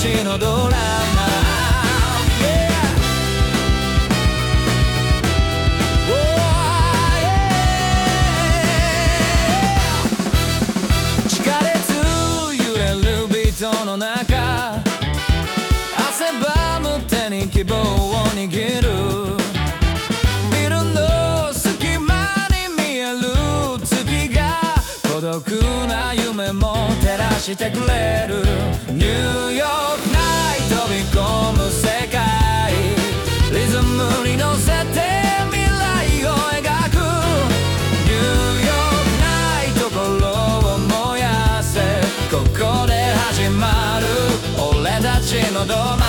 ちのドラマ、地下鉄揺れるビートの中、汗ばむ手に希望を握る。ビルの隙間に見える月が孤独な夢も照らしてくれる。ニューヨークナイト飛び込む世界、リズムに乗せて未来を描く。ニューヨークナイト心を燃やせ、ここで始まる俺たちのドラマ。